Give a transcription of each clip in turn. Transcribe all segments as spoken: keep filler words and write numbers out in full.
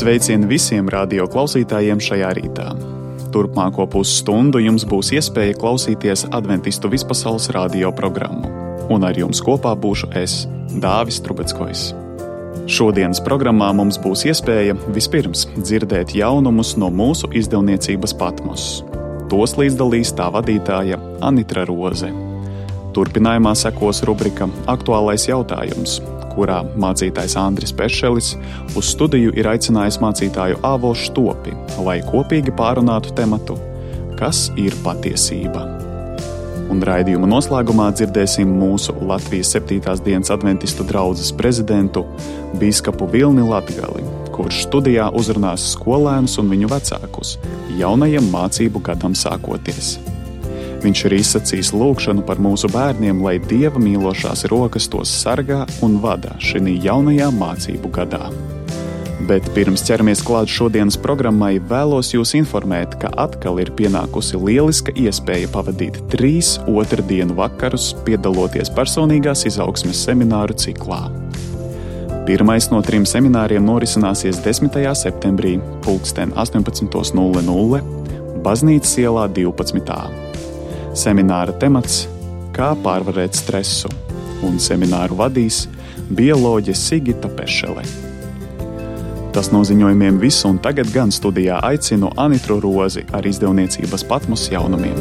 Sveicieni visiem radio klausītājiem šajā rītā. Turpmāko pusstundu jums būs iespēja klausīties Adventistu vispasaules radio programmu. Un ar jums kopā būšu es, Dāvis Trubeckojs. Šodienas programmā mums būs iespēja vispirms dzirdēt jaunumus no mūsu izdevniecības Patmos. Tos līdzdalīs tā vadītāja Anitra Roze. Turpinājumā sekos rubrika Aktuālais jautājums, kurā mācītājs Andris Pešelis uz studiju ir aicinājis mācītāju Āvo Štopi, lai kopīgi pārunātu tematu Kas ir patiesība? Un raidījuma noslēgumā dzirdēsim mūsu Latvijas septītās dienas adventistu draudzes prezidentu bīskapu Vilni Latgali, kurš studijā uzrunās skolēnus un viņu vecākus jaunajam mācību gadam sākoties. Viņš ir izsacījis lūgšanu par mūsu bērniem, lai Dieva mīlošās rokas tos sargā un vada šī jaunajā mācību gadā. Bet pirms ķeramies klāt šodienas programmai, vēlos jūs informēt, ka atkal ir pienākusi lieliska iespēja pavadīt trīs otrdienu vakarus, piedaloties personīgās izaugsmes semināru ciklā. Pirmais no trim semināriem norisināsies desmitajā septembrī, pulksten astoņpadsmit nulle nulle, Baznīcas ielā divpadsmit. Semināra temats – Kā pārvarēt stresu, un semināru vadīs bioloģe Sigita Pešele. Tas no ziņojumiem viss, un tagad gan studijā aicinu Anitru Rozi ar izdevniecības Patmos jaunumiem.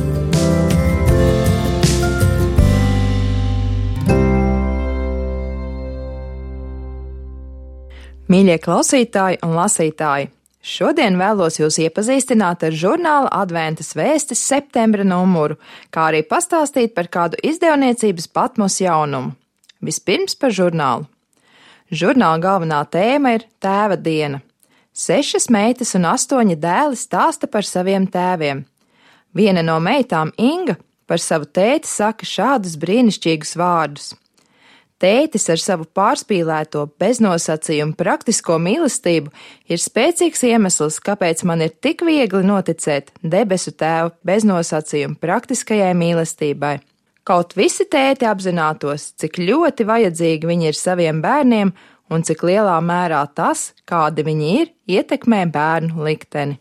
Mīļie klausītāji un lasītāji! Šodien vēlos jūs iepazīstināt ar žurnāla Adventas vēstis septembra numuru, kā arī pastāstīt par kādu izdevniecības Patmos jaunumu. Vispirms par žurnālu. Žurnāla galvenā tēma ir Tēva diena. Sešas meitas un astoņi dēli stāsta par saviem tēviem. Viena no meitām, Inga, par savu tēti saka šādus brīnišķīgus vārdus. Tētis ar savu pārspīlēto, beznosacījumu praktisko mīlestību ir spēcīgs iemesls, kāpēc man ir tik viegli noticēt debesu tēva beznosacījumu praktiskajai mīlestībai. Kaut visi tēti apzinātos, cik ļoti vajadzīgi viņi ir saviem bērniem un cik lielā mērā tas, kādi viņi ir, ietekmē bērnu likteni.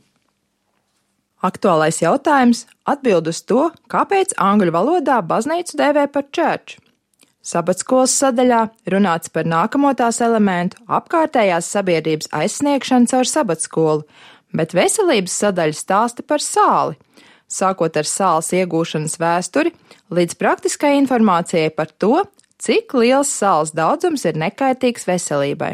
Aktuālais jautājums atbild uz to, kāpēc angļu valodā baznīcu dēvē par church. Sabatskolas sadaļā runāts par nākamo tās elementu apkārtējās sabiedrības aizsniegšanu caur sabatskolu, bet veselības sadaļa stāsta par sāli, sākot ar sāls iegūšanas vēsturi līdz praktiskai informācijai par to, cik liels sāls daudzums ir nekaitīgs veselībai.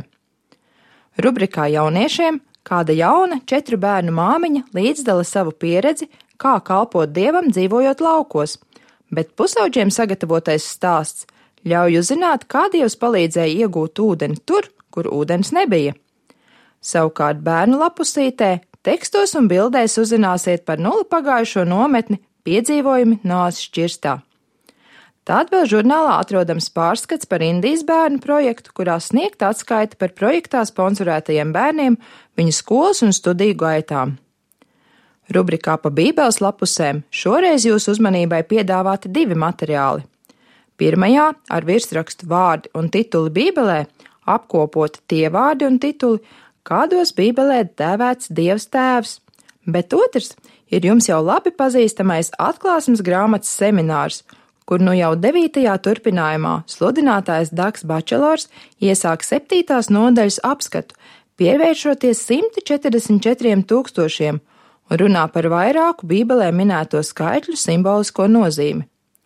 Rubrikā jauniešiem kāda jauna četru bērnu māmiņa līdzdala savu pieredzi, kā kalpot Dievam dzīvojot laukos, bet pusauģiem sagatavotais stāsts ļauj uzzināt, kā Dievs palīdzēja iegūt ūdeni tur, kur ūdens nebija. Savukārt bērnu lapusītē, tekstos un bildēs uzzināsiet par nulli pagājušo nometni piedzīvojumi Noas šķirstā. Tād vēl žurnālā atrodams pārskats par Indijas bērnu projektu, kurā sniegta atskaita par projektā sponsorētajiem bērniem, viņu skolas un studiju gaitām. Rubrikā pa bībeles lapusēm šoreiz jūsu uzmanībai piedāvāti divi materiāli. Pirmajā ar virsrakstu vārdi un tituli Bībelē apkopoti tie vārdi un tituli, kādos Bībelē dēvēts Dievs tēvs, bet otrs ir jums jau labi pazīstamais atklāsmes grāmatas seminārs, kur nu jau devītajā turpinājumā sludinātājs Dags Bačelors iesāk septītās nodaļas apskatu, pievēršoties simt četrdesmit četriem tūkstošiem un runā par vairāku Bībelē minēto skaitļu simbolisko nozīmi.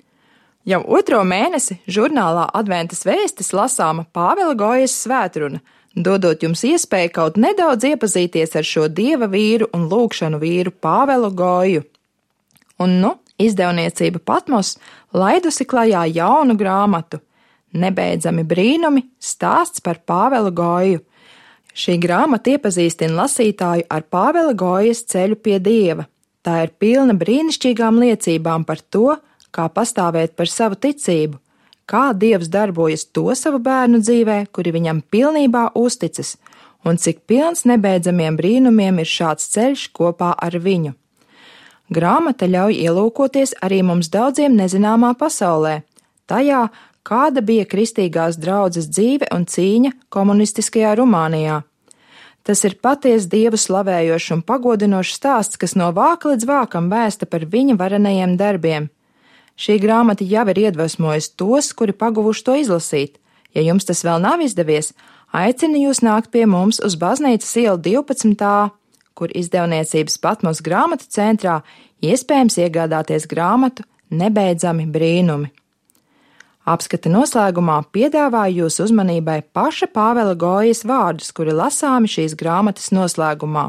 Jau otro mēnesi žurnālā Adventas vēstis lasāma Pāvela Gojas svētruna, dodot jums iespēju kaut nedaudz iepazīties ar šo dieva vīru un lūgšanu vīru Pāvelu Goju. Un nu, izdevniecība Patmos laidusi klajā jaunu grāmatu Nebeidzami brīnumi stāsts par Pāvelu Goju. Šī grāmata iepazīstina lasītāju ar Pāvela Gojas ceļu pie Dieva. Tā ir pilna brīnišķīgām liecībām par to, kā pastāvēt par savu ticību, kā Dievs darbojas to savu bērnu dzīvē, kuri viņam pilnībā uzticas, un cik pilns nebeidzamiem brīnumiem ir šāds ceļš kopā ar viņu. Grāmata ļauj ielūkoties arī mums daudziem nezināmā pasaulē, tajā, kāda bija kristīgās draudzes dzīve un cīņa komunistiskajā Rumānijā. Tas ir patiesi Dievu slavējošs un pagodinošs stāsts, kas no vāka līdz vākam vēsta par viņa varenajiem darbiem. Šī grāmata jau ir iedvesmojusi tos, kuri paguvuši to izlasīt. Ja jums tas vēl nav izdevies, aicinu jūs nākt pie mums uz Baznīcas ielu divpadsmit A, kur izdevniecības Patmos grāmatu centrā iespējams iegādāties grāmatu Nebeidzami brīnumi. Apskata noslēgumā piedāvāju jūsu uzmanībai paša Pāvela Gojas vārdus, kuri lasāmi šīs grāmatas noslēgumā.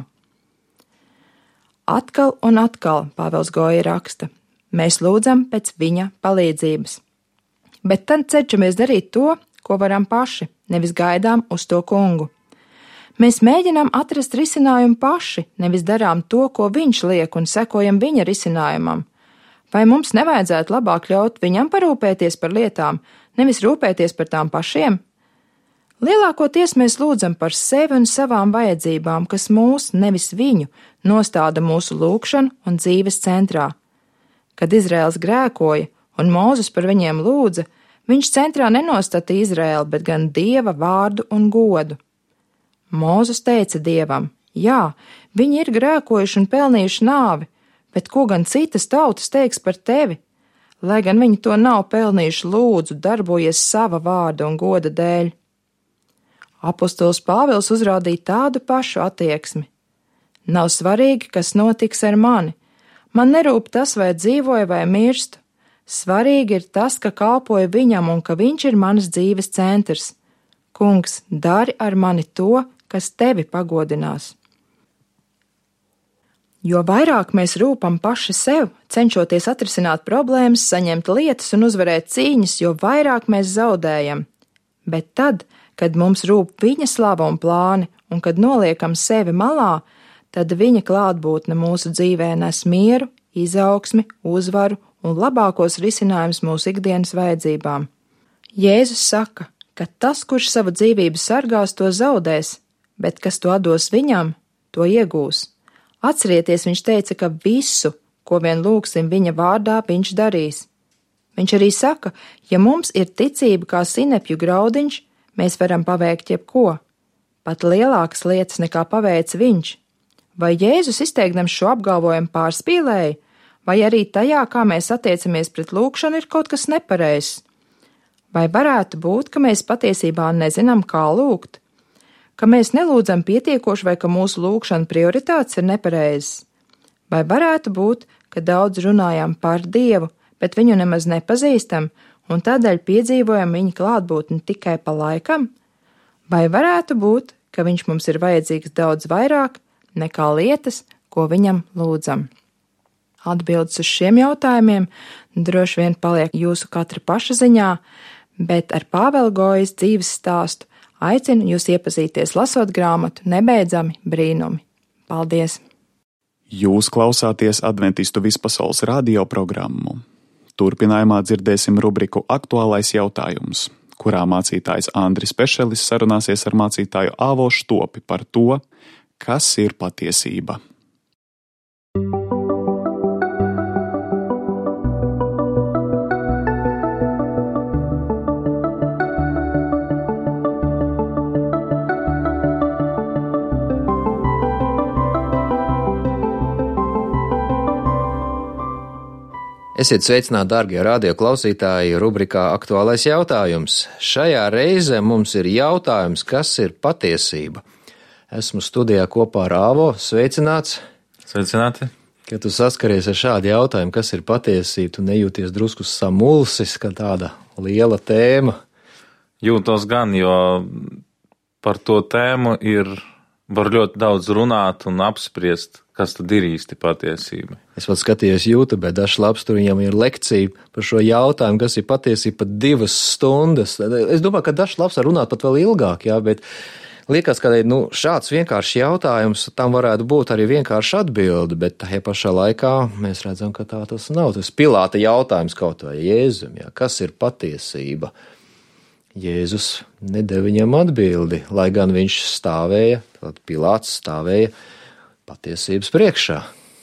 Atkal un atkal Pāvels Goja raksta, mēs lūdzam pēc viņa palīdzības. Bet tad cenšamies darīt to, ko varam paši, nevis gaidām uz to kungu. Mēs mēģinām atrast risinājumu paši, nevis darām to, ko viņš liek un sekojam viņa risinājumam. Vai mums nevajadzētu labāk ļaut viņam parūpēties par lietām, nevis rūpēties par tām pašiem? Lielākoties mēs lūdzam par sevi un savām vajadzībām, kas mūs, nevis viņu, nostāda mūsu lūgšanu un dzīves centrā. Kad Izraels grēkoja un Mūzes par viņiem lūdza, viņš centrā nenostata Izraēlu, bet gan Dieva vārdu un godu. Mūzes teica Dievam, jā, viņi ir grēkojuši un pelnījuši nāvi, bet ko gan citas tautas teiks par tevi? Lai gan viņi to nav pelnījuši, lūdzu, darbojies sava vārda un goda dēļ. Apostols Pāvils uzrādīja tādu pašu attieksmi. Nav svarīgi, kas notiks ar mani. Man nerūp tas, vai dzīvoju vai mirstu. Svarīgi ir tas, ka kalpoju viņam un ka viņš ir manas dzīves centrs. Kungs, dari ar mani to, kas tevi pagodinās. Jo vairāk mēs rūpam paši sev, cenšoties atrisināt problēmas, saņemt lietas un uzvarēt cīņas, jo vairāk mēs zaudējam. Bet tad, kad mums rūp viņa slava un plāni, un kad noliekam sevi malā, tad viņa klātbūtne mūsu dzīvē nes mieru, izaugsmi, uzvaru un labākos risinājumus mūsu ikdienas vajadzībām. Jēzus saka, ka tas, kurš savu dzīvību sargās, to zaudēs, bet kas to dos viņam, to iegūs. Atcerieties, viņš teica, ka visu, ko vien lūgsim viņa vārdā, viņš darīs. Viņš arī saka, ja mums ir ticība kā sinepju graudiņš, mēs varam paveikt jebko, pat lielākas lietas nekā paveica viņš. Vai Jēzus izteikdams šo apgalvojumu pārspīlēja, vai arī tajā, kā mēs attiecamies pret lūgšanu, ir kaut kas nepareizs? Vai varētu būt, ka mēs patiesībā nezinām, kā lūgt? Ka mēs nelūdzam pietiekoši vai ka mūsu lūgšana prioritātes ir nepareizas? Vai varētu būt, ka daudz runājam par Dievu, bet viņu nemaz nepazīstam un tādēļ piedzīvojam viņa klātbūtni tikai pa laikam? Vai varētu būt, ka viņš mums ir vajadzīgs daudz vairāk nekā lietas, ko viņam lūdzam? Atbildes uz šiem jautājumiem droši vien paliek jūsu katra paša ziņā, bet ar Pāvela Gojas dzīves stāstu aicinu jūs iepazīties lasot grāmatu Nebeidzami brīnumi. Paldies! Jūs klausāties Adventistu vispasaules radio programmu. Turpinājumā dzirdēsim rubriku Aktuālais jautājums, kurā mācītājs Andris Pešelis sarunāsies ar mācītāju Āvo Štopi par to, kas ir patiesība. Esiet sveicināti, dārgie radio klausītāji, rubrikā Aktuālais jautājums. Šajā reizē mums ir jautājums, kas ir patiesība. Esmu studijā kopā ar Āvo. Sveicināts! Sveicināti! Kad tu saskaries ar šādu jautājumu, kas ir patiesība, tu nejūties drusku samulsis, ka tāda liela tēma? Jūtos gan, jo par to tēmu ir, var ļoti daudz runāt un apspriest, kas tad ir īsti patiesība. Es pat skatījos YouTube, dažs labs, tur viņam ir lekcija par šo jautājumu, kas ir patiesība, pat divas stundas. Es domāju, ka dažs labs var runāt pat vēl ilgāk, jā, bet liekas, ka nu, šāds vienkāršs jautājums, tam varētu būt arī vienkārša atbilde, bet tajā pašā laikā mēs redzam, ka tā tas nav. Tas Pilāta jautājums kaut vai Jēzum, jā, kas ir patiesība? Jēzus nedeva viņam atbildi, lai gan viņš stāvēja, tad Pilāts stāvēja patiesības priekšā.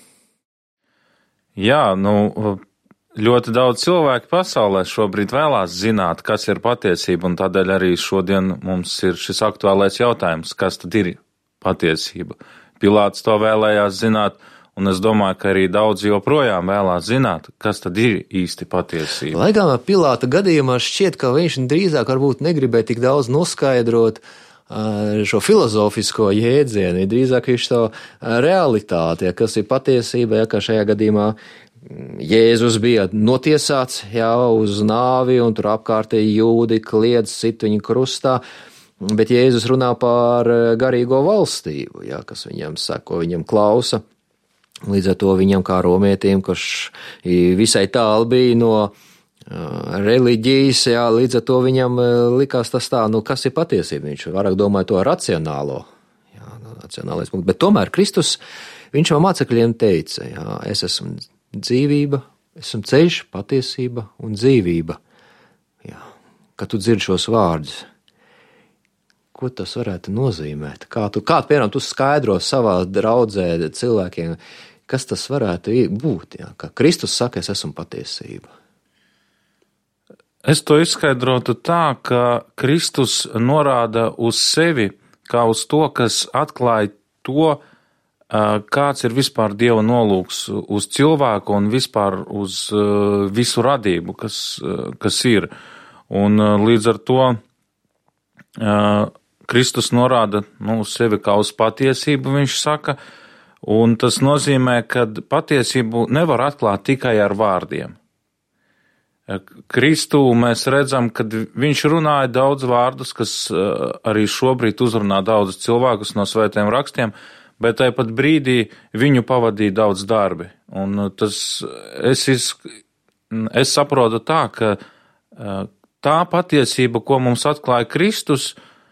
Jā, nu, ļoti daudz cilvēku pasaulē šobrīd vēlās zināt, kas ir patiesība, un tādēļ arī šodien mums ir šis aktuālais jautājums, kas tad ir patiesība. Pilāts to vēlējās zināt, un es domāju, ka arī daudz joprojām vēlās zināt, kas tad ir īsti patiesība. Lai gan Pilāta gadījumā šķiet, ka viņš drīzāk varbūt negribēja tik daudz noskaidrot šo filozofisko jēdzienu, drīzāk viņš to realitāti, ja, kas ir patiesība, ja, ka šajā gadījumā Jēzus bija notiesāts jā, uz nāvi, un tur apkārtēji jūdi kliedz, sit viņu krustā, bet Jēzus runā par garīgo valstību, jā, kas viņam sako, viņam klausa. Līdz ar to viņam kā romietim, kurš visai tālu bija no reliģijas, jā, līdz ar to viņam likās tas tā, nu kas ir patiesība, viņš vairāk domāja to racionālo, jā, racionālais punkts, bet tomēr Kristus, viņš jau mācekļiem teica, jā, es esmu dzīvība, esmu ceļš, patiesība un dzīvība, jā, kad tu dzirdi šos vārdus, ko tas varētu nozīmēt, kā tu, kā, piemēram, tu skaidro savā draudzē cilvēkiem, kas tas varētu būt, jā, ka Kristus saka, es esmu patiesība. Es to izskaidrotu tā, ka Kristus norāda uz sevi kā uz to, kas atklāja to, kāds ir vispār Dieva nolūks uz cilvēku un vispār uz visu radību, kas, kas ir. Un līdz ar to Kristus norāda nu, uz sevi kā uz patiesību, viņš saka, un tas nozīmē, ka patiesību nevar atklāt tikai ar vārdiem. Kristu mēs redzam, ka viņš runāja daudz vārdus, kas arī šobrīd uzrunā daudzus cilvēkus no svētiem rakstiem, bet tāpat brīdī viņu pavadīja daudz darbi. Un tas, es, es saprotu tā, ka tā patiesība, ko mums atklāja Kristus,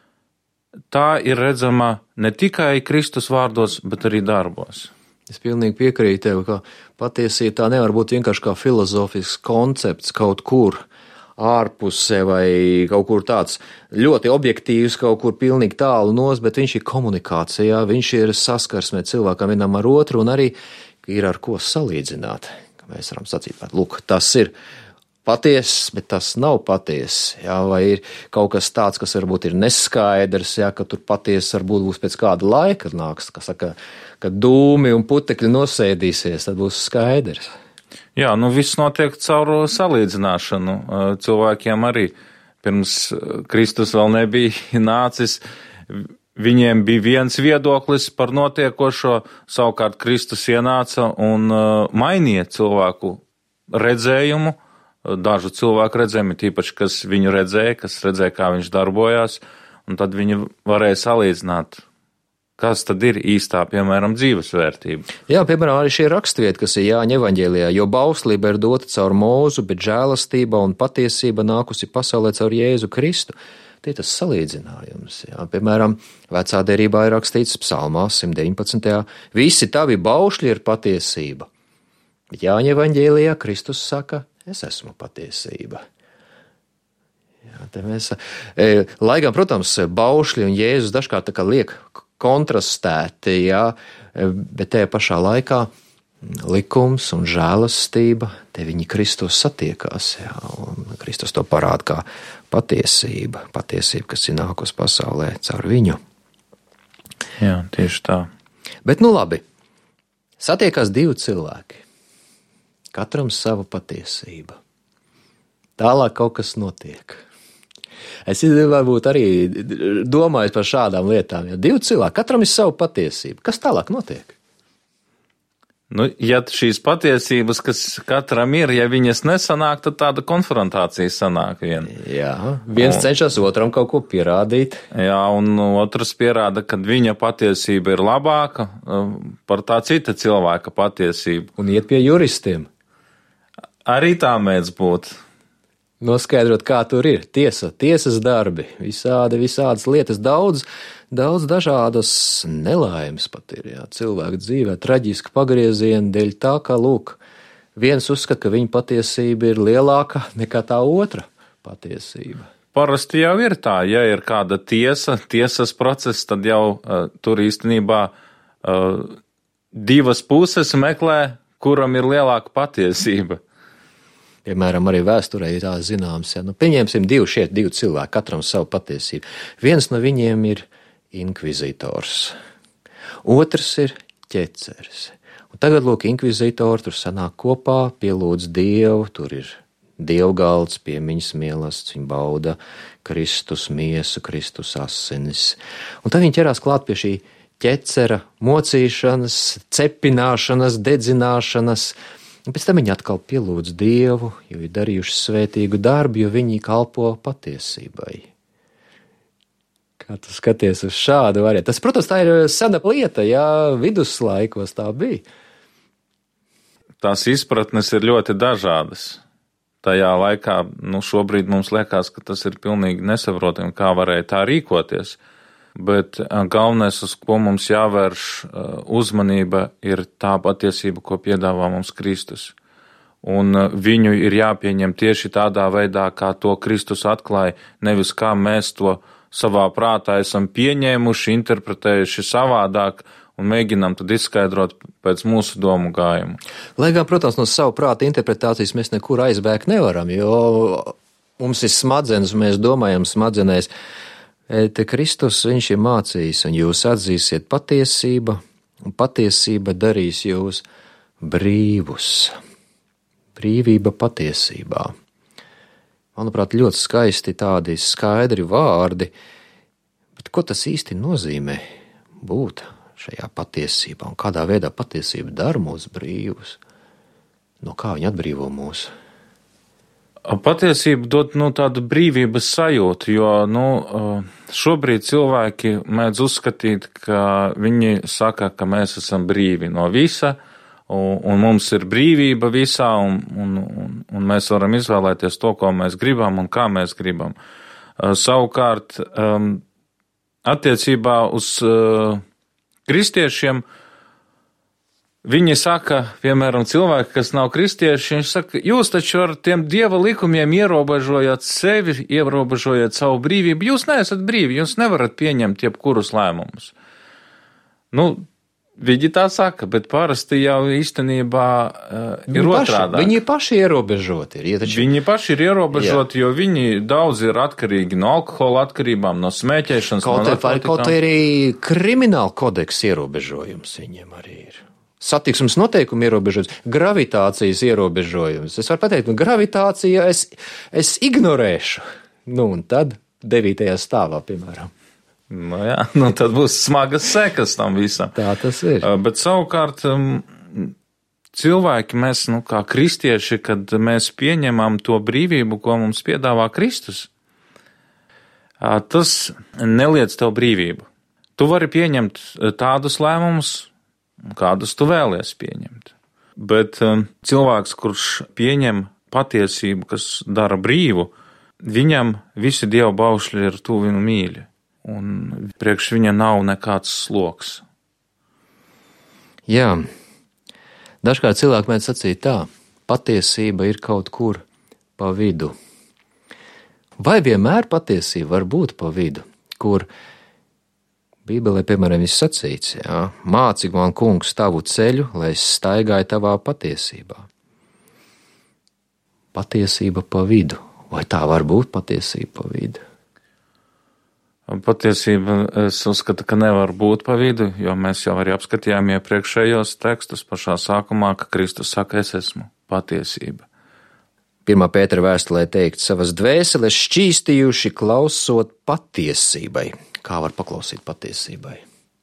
tā ir redzama ne tikai Kristus vārdos, bet arī darbos. Es pilnīgi piekrītu tev, ka patiesība tā nevar būt vienkārši kā filozofisks koncepts kaut kur ārpusē vai kaut kur tāds ļoti objektīvs, kaut kur pilnīgi tālu nos, bet viņš ir komunikācijā, viņš ir saskarsmē cilvēkam vienam ar otru un arī ir ar ko salīdzināt. Mēs varam sacīt, lūk, tas ir patiess, bet tas nav patiess, jā, vai ir kaut kas tāds, kas varbūt ir neskaidrs, jā, ka tur patiess varbūt būs pēc kāda laika nāks, kas saka, kad dūmi un putekļi nosēdīsies, tad būs skaidrs. Jā, nu viss notiek caur salīdzināšanu. Cilvēkiem arī pirms Kristus vēl nebija nācis, viņiem bija viens viedoklis par notiekošo, savukārt Kristus ienāca un mainīja cilvēku redzējumu, dažu cilvēku redzējumu, tīpaši, kas viņu redzēja, kas redzēja, kā viņš darbojās, un tad viņi varēja salīdzināt, kas tad ir īstā, piemēram, dzīvesvērtība. Jā, piemēram, arī šie rakstvieti, kas ir Jāņa evaņģēlijā, jo bauslība ir dota caur mūzu, bet žēlastība un patiesība nākusi pasaulē caur Jēzu Kristu. Tie tas salīdzinājums. Jā. Piemēram, vecā derībā ir rakstīts psalmā simt deviņpadsmitajā visi tavi baušļi ir patiesība. Bet Jāņa evaņģēlijā Kristus saka, es esmu patiesība. Jā, te mēs, e, lai gan, protams, baušļi un Jēzus dažkārt tā kā liek kontrastēti, jā, bet tajā pašā laikā likums un žēlastība, te viņi Kristus satiekās, jā, un Kristus to parāda kā patiesība, patiesība, kas ir nākus pasaulē caur viņu. Jā, tieši tā. Bet nu labi, satiekās divi cilvēki. Katram sava patiesība. Tālāk kaut kas notiek. Es varbūt arī domāju par šādām lietām. Ja divi cilvēki, katram ir sava patiesība. Kas tālāk notiek? Nu, ja šīs patiesības, kas katram ir, ja viņas nesanāk, tad tāda konfrontācija sanāk vien. Jā, viens un, cenšas otram kaut ko pierādīt. Jā, un otrs pierāda, ka viņa patiesība ir labāka par tā cita cilvēka patiesību. Un iet pie juristiem. Arī tā mēdz būt. Noskaidrot, kā tur ir. Tiesa, tiesas darbi, visādi, visādas lietas, daudz, daudz dažādas nelaimes pat ir, jā, cilvēku dzīvē, traģiski pagriezieni dēļ tā, ka, lūk, viens uzskata, ka viņa patiesība ir lielāka nekā tā otra patiesība. Parasti jau ir tā, ja ir kāda tiesa, tiesas process, tad jau uh, tur īstenībā uh, divas puses meklē, kuram ir lielāka patiesība. Piemēram, arī vēsturē ir tā zināms, ja, nu, pieņemsim divi šeit, divi cilvēki, katram savu patiesību. Viens no viņiem ir inkvizitors, otrs ir ķeceris. Un tagad, lūk, inkvizītori tur sanāk kopā, pielūdz Dievu, tur ir dievgalds, piemiņas mielasts, viņi bauda Kristus miesu, Kristus asinis. Un tad viņi ķerās klāt pie šī ķecera mocīšanas, cepināšanas, dedzināšanas, un pēc tam viņi atkal pielūdz Dievu, jo ir darījuši svētīgu darbu, jo viņi kalpo patiesībai. Kā tu skaties uz šādu variantu? Tas, protams, tā ir sena lieta, jā, viduslaikos tā bija. Tās izpratnes ir ļoti dažādas. Tajā laikā, nu, šobrīd mums liekas, ka tas ir pilnīgi nesaprotami, kā varēja tā rīkoties, bet galvenais, uz ko mums jāvērš uzmanība, ir tā patiesība, ko piedāvā mums Kristus. Un viņu ir jāpieņem tieši tādā veidā, kā to Kristus atklāja, nevis kā mēs to savā prātā esam pieņēmuši, interpretējuši savādāk, un mēģinām tad izskaidrot pēc mūsu domu gājumu. Lai gan, protams, no savu prāta interpretācijas mēs nekur aizbēgt nevaram, jo mums ir smadzenes, mēs domājam smadzenēs. Te Kristus, viņš ir mācījis, un jūs atzīsiet patiesību, un patiesība darīs jūs brīvus. Brīvība patiesībā. Manuprāt, ļoti skaisti tādi skaidri vārdi, bet ko tas īsti nozīmē būt šajā patiesībā, un kādā veidā patiesība dara mūs brīvus? No kā viņa atbrīvo mūs? Patiesība dod nu, tādu brīvības sajūtu, jo nu, šobrīd cilvēki mēdz uzskatīt, ka viņi saka, ka mēs esam brīvi no visa, un, un mums ir brīvība visā, un, un, un, un mēs varam izvēlēties to, ko mēs gribam un kā mēs gribam. Savukārt, attiecībā uz kristiešiem, viņi saka, piemēram, cilvēki, kas nav kristieši, viņi saka, jūs taču ar tiem Dieva likumiem ierobežojat sevi, ierobežojat savu brīvību, jūs neesat brīvi, jūs nevarat pieņemt jebkurus lēmumus. Nu, viņi tā saka, bet parasti jau īstenībā uh, ir otrādā. Viņi paši ierobežoti ir. Ja taču... Viņi paši ir ierobežoti, Jā. Jo viņi daudz ir atkarīgi no alkohola atkarībām, no smēķēšanas, kaut no narkotikām. Kaut arī krimināla kodeks ierobežojums viņiem arī ir. Satiksmes noteikumi ierobežojums, gravitācijas ierobežojums. Es varu pateikt, nu gravitācija es, es ignorēšu. Nu un tad devītajā stāvā, piemēram. Nu jā, nu tad būs smagas sekas tam visam. Tā tas ir. Bet savukārt cilvēki, mēs, nu kā kristieši, kad mēs pieņemam to brīvību, ko mums piedāvā Kristus, tas neliedz tev brīvību. Tu vari pieņemt tādus lēmumus, kādus tu vēlies pieņemt. Bet cilvēks, kurš pieņem patiesību, kas dara brīvu, viņam visi Dieva baušļi ir tuvi un mīļi. Un priekš viņa nav nekāds sloks. Jā, dažkārt cilvēki mēdz sacīt tā, patiesība ir kaut kur pa vidu. Vai vienmēr patiesība var būt pa vidu, kur Bībelē, piemēram, ir sacīts, jā, māci man, kungs, tavu ceļu, lai es staigāju tavā patiesībā. Patiesība pa vidu. Vai tā var būt patiesība pa vidu? Patiesība, es uzskatu, ka nevar būt pa vidu, jo mēs jau arī apskatījām iepriekšējos tekstus pašā sākumā, ka Kristus saka, es esmu patiesība. Pirmā Pētera vēstulē teikt, savas dvēseles šķīstījuši klausot patiesībai. Kā var paklausīt patiesībai?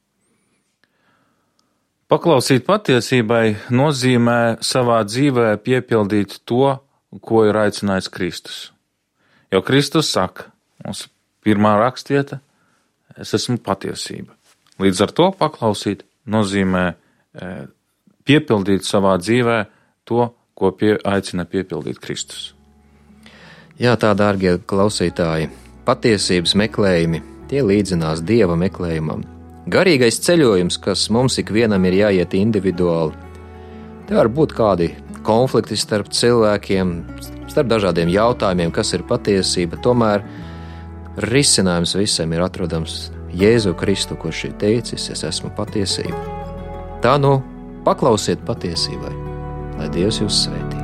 Paklausīt patiesībai nozīmē savā dzīvē piepildīt to, ko ir aicinājis Kristus. Jo Kristus saka, mums pirmā rakstvieta, es esmu patiesība. Līdz ar to paklausīt nozīmē piepildīt savā dzīvē to, ko pie, aicina piepildīt Kristus. Jā, tā, dārgie klausītāji, patiesības meklējumi, tie līdzinās Dieva meklējumam. Garīgais ceļojums, kas mums ikvienam ir jāiet individuāli. Te var būt kādi konflikti starp cilvēkiem, starp dažādiem jautājumiem, kas ir patiesība, tomēr risinājums visam ir atrodams Jēzu Kristu, kurš ir teicis, es esmu patiesība. Tā nu, paklausiet patiesībai, lai Dievs jūs svētī.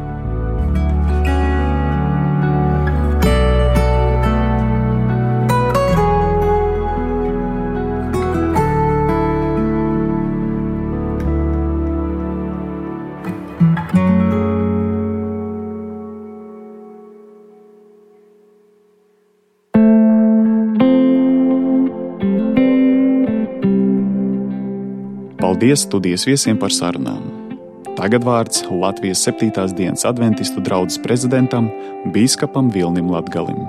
Paldies studijas viesiem par sarunām. Tagad vārds Latvijas septītās dienas adventistu draudzes prezidentam, bīskapam Vilnim Latgalim.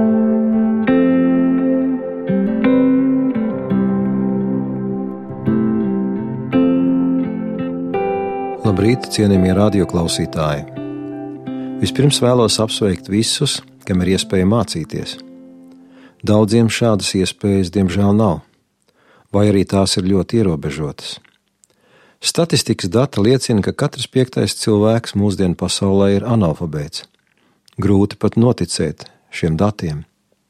Labrīt, cienījamie radioklausītāji! Vispirms vēlos apsveikt visus, kam ir iespēja mācīties. Daudziem šādas iespējas, diemžēl, nav, vai arī tās ir ļoti ierobežotas. Statistikas dati liecina, ka katrs piektais cilvēks mūsdienu pasaulē ir analfabēts. Grūti pat noticēt šiem datiem.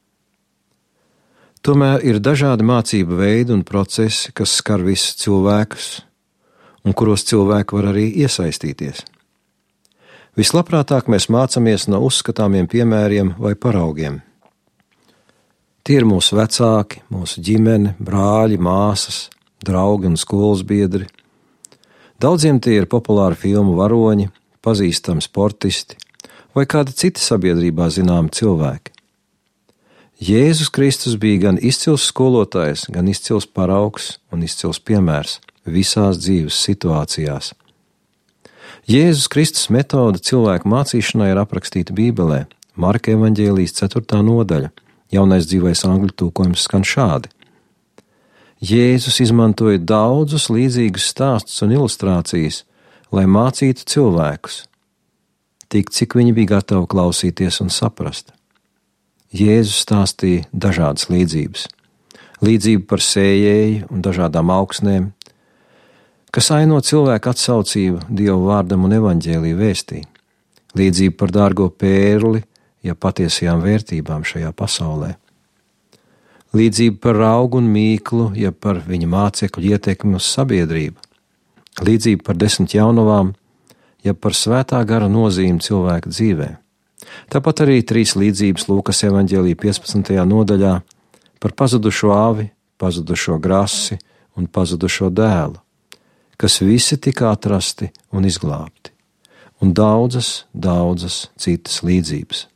Tomēr ir dažādi mācību veidi un procesi, kas skar visus cilvēkus, un kuros cilvēki var arī iesaistīties. Vislabprātāk mēs mācāmies no uzskatāmiem piemēriem vai paraugiem. Tie ir mūsu vecāki, mūsu ģimene, brāļi, māsas, draugi un skolas biedri. Daudziem tie ir populāri filmu varoņi, pazīstami sportisti vai kādi citi sabiedrībā zināmi cilvēki. Jēzus Kristus bija gan izcils skolotājs, gan izcils paraugs un izcils piemērs visās dzīves situācijās. Jēzus Kristus metode cilvēku mācīšanai ir aprakstīta Bībelē, Marka evaņģēlijas ceturtā nodaļa, jaunais dzīvais angļu tulkojums skan šādi. Jēzus izmantoja daudzus līdzīgus stāstus un ilustrācijas, lai mācītu cilvēkus, tik cik viņi bija gatavi klausīties un saprast. Jēzus stāstīja dažādas līdzības. Līdzību par sējēju un dažādām augsnēm, kas aino cilvēku atsaucību Dieva vārdam un evaņģēliju vēstī. Līdzību par dārgo pērli, ja patiesajām vērtībām šajā pasaulē. Līdzība par raugu un mīklu, ja par viņa mācekļu ietekmi uz sabiedrību. Līdzība par desmit jaunavām, ja par svētā gara nozīmi cilvēka dzīvē. Tāpat arī trīs līdzības Lūkas evaņģēlija piecpadsmitajā nodaļā par pazudušo avi, pazudušo grasi un pazudušo dēlu, kas visi tika atrasti un izglābti, un daudzas, daudzas citas līdzības.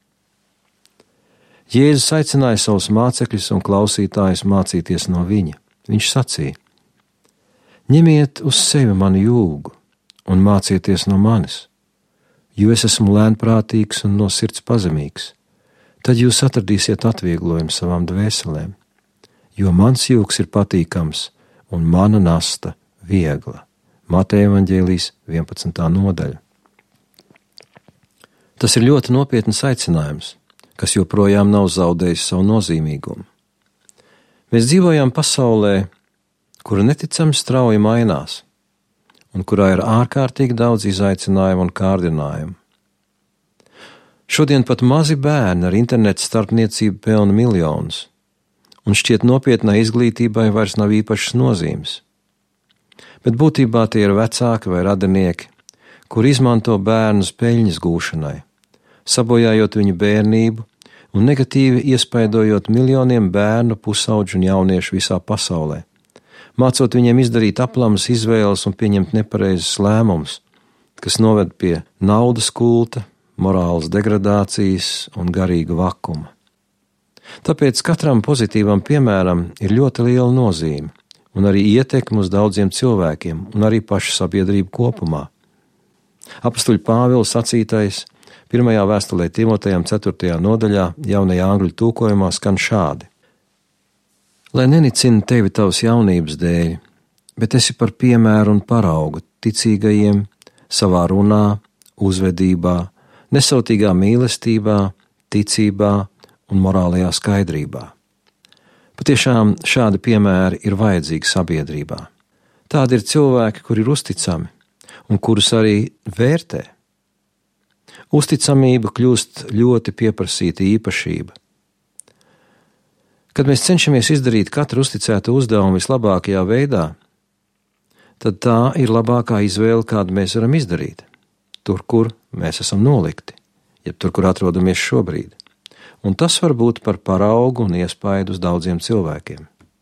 Jēzus aicināja savus mācekļus un klausītājus mācīties no viņa. Viņš sacīja: ņemiet uz sevi manu jūgu un mācieties no manis, jo es esmu lēnprātīgs un no sirds pazemīgs. Tad jūs atradīsiet atvieglojumu savām dvēselēm, jo mans jūgs ir patīkams un mana nasta viegla. Mateja evaņģēlijas vienpadsmitā nodaļa. Tas ir ļoti nopietns aicinājums, kas joprojām nav zaudējis savu nozīmīgumu. Mēs dzīvojam pasaulē, kura neticami strauji mainās, un kurā ir ārkārtīgi daudz izaicinājumu un kārdinājumu. Šodien pat mazi bērni ar internetu starpniecību pelna miljonus, un šķiet nopietnai izglītībai vairs nav īpašas nozīmes. Bet būtībā tie ir vecāki vai radinieki, kur izmanto bērnus peļņas gūšanai, sabojājot viņu bērnību un negatīvi iespaidojot miljoniem bērnu, pusauģu un jauniešu visā pasaulē, mācot viņiem izdarīt aplamas izvēles un pieņemt nepareizes lēmumus, kas noved pie naudas kulta, morālas degradācijas un garīga vakuma. Tāpēc katram pozitīvam piemēram ir ļoti liela nozīme un arī ietekme uz daudziem cilvēkiem un arī pašu sabiedrību kopumā. Apostuļa Pāvila sacītais pirmajā vēstulē Timotejam ceturtajā nodaļā jaunajā angļu tulkojumā skan šādi: lai nenicina tevi tavas jaunības dēļ, bet esi par piemēru un paraugu ticīgajiem savā runā, uzvedībā, nesautīgā mīlestībā, ticībā un morālajā skaidrībā. Patiešām šādi piemēri ir vajadzīgi sabiedrībā. Tādi ir cilvēki, kuri ir uzticami un kurus arī vērtē. Uzticamība kļūst ļoti pieprasīta īpašība. Kad mēs cenšamies izdarīt katru uzticētu uzdevumu vislabākajā veidā, tad tā ir labākā izvēle, kādu mēs varam izdarīt, tur, kur mēs esam nolikti, jeb tur, kur atrodamies šobrīd. Un tas var būt par paraugu un iespaidu uz daudziem cilvēkiem.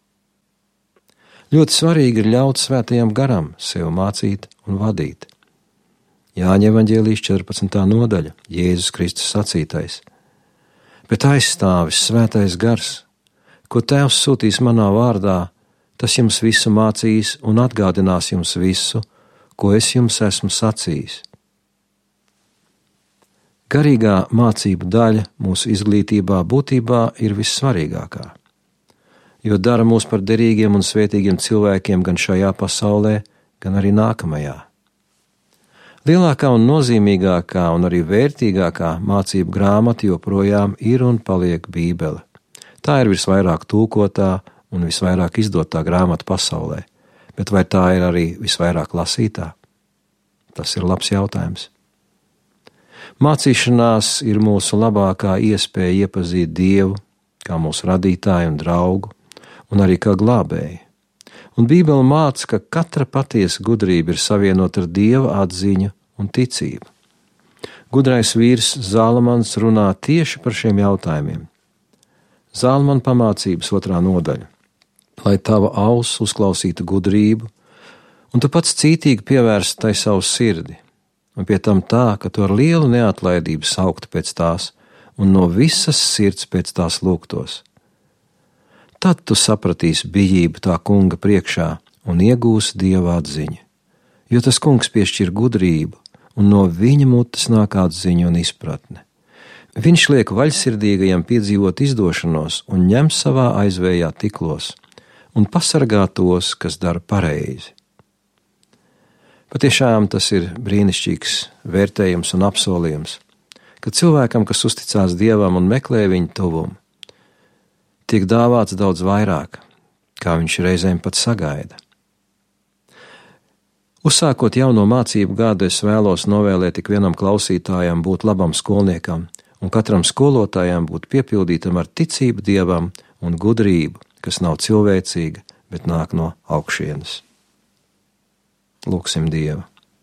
Ļoti svarīgi ir ļaut svētajam garam sev mācīt un vadīt. Jāņa evaņģēlijas četrpadsmitā nodaļa, Jēzus Kristus sacītais: bet aizstāvis svētais gars, ko Tēvs sūtīs manā vārdā, Tas jums visu mācīs un atgādinās jums visu, ko es jums esmu sacījis. Garīgā mācību daļa mūsu izglītībā būtībā ir vissvarīgākā, jo dara mūs par derīgiem un svētīgiem cilvēkiem gan šajā pasaulē, gan arī nākamajā. Lielākā un nozīmīgākā un arī vērtīgākā mācību grāmata joprojām ir un paliek Bībele. Tā ir visvairāk tulkotā un visvairāk izdotā grāmata pasaulē, bet vai tā ir arī visvairāk lasītā? Tas ir labs jautājums. Mācīšanās ir mūsu labākā iespēja iepazīt Dievu kā mūsu radītāju un draugu, un arī kā glābēju. Un Bībele māca, ka katra patiesa gudrība ir savienota ar Dieva atziņu un ticību. Gudrais vīrs Zālamans runā tieši par šiem jautājumiem. Zālamana pamācības otrā nodaļa. Lai tava auss uzklausītu gudrību, un tu pats cītīgi pievērst tai savu sirdi, un pie tam tā, ka tu ar lielu neatlaidību sauktu pēc tās, un no visas sirds pēc tās lūgtos. Tad tu sapratīsi bijību tā kunga priekšā un iegūsi Dieva atziņu, jo tas kungs piešķir gudrību, un no viņa mutes nāk atziņa un izpratne. Viņš liek vaļsirdīgajam piedzīvot izdošanos un ņem savā aizvējā tiklos, un pasargā tos, kas dara pareizi. Patiešām tas ir brīnišķīgs vērtējums un apsolījums, ka cilvēkam, kas uzticās Dievam un meklē viņa tuvumu, tiek dāvāts daudz vairāk, kā viņš reizēm pat sagaida. Uzsākot jauno mācību gadu, es vēlos novēlēt ik vienam klausītājam būt labam skolniekam, un katram skolotājam būt piepildītam ar ticību Dievam un gudrību, kas nav cilvēcīga, bet nāk no augšienes. Lūksim Dievu.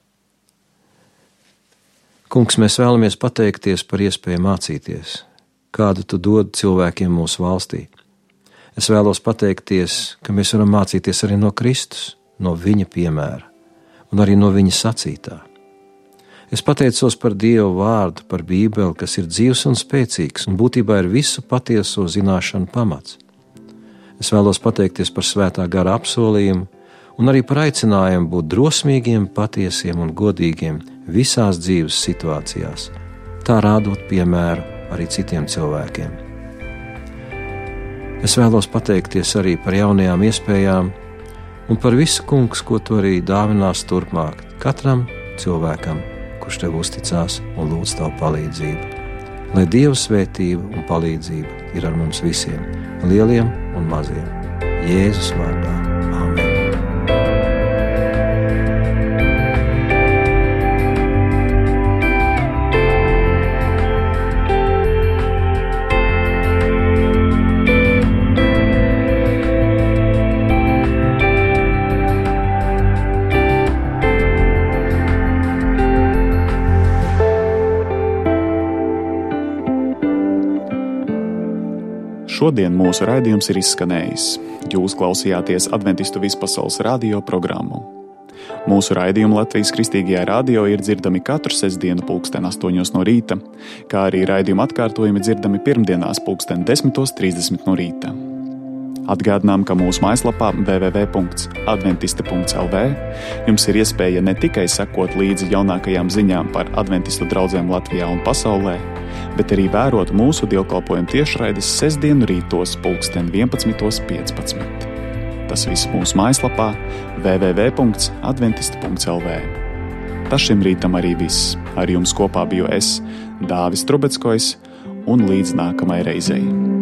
Kungs, mēs vēlamies pateikties par iespēju mācīties, kādu tu dod cilvēkiem mūsu valstī. Es vēlos pateikties, ka mēs varam mācīties arī no Kristus, no viņa piemēra un arī no viņa sacītā. Es pateicos par Dievu vārdu, par Bībeli, kas ir dzīvs un spēcīgs un būtībā ir visu patieso zināšanu pamats. Es vēlos pateikties par svētā gara apsolījumu un arī par aicinājumu būt drosmīgiem, patiesiem un godīgiem visās dzīves situācijās, tā rādot piemēru arī citiem cilvēkiem. Es vēlos pateikties arī par jaunajām iespējām un par visu, kungs, ko tu arī dāvinās turpmāk katram cilvēkam, kurš tev uzticās un lūdz tavu palīdzību. Lai Dieva svētība un palīdzība ir ar mums visiem, lieliem un maziem. Jēzus vārdā. Āmen. Šodien mūsu raidījums ir izskanējis. Jūs klausījāties Adventistu vispasaules radio programmu. Mūsu raidījumi Latvijas Kristīgajā radio ir dzirdami katru sestdienu pulksten astoņos no rīta, kā arī raidījuma atkārtojumi dzirdami pirmdienās pulksten desmitos trīsdesmit no rīta. Atgādinām, ka mūsu mājaslapā w w w punkts adventisti punkts l v jums ir iespēja ne tikai sekot līdzi jaunākajām ziņām par adventistu draugiem Latvijā un pasaulē, bet arī vērot mūsu dievkalpojumu tiešraides sestdienu rītos pulksten vienpadsmitos piecpadsmit. Tas viss mūsu mājaslapā w w w punkts adventisti punkts l v. Tas šim rītam arī viss. Ar jums kopā biju es, Dāvis Trubeckojs, un līdz nākamai reizei.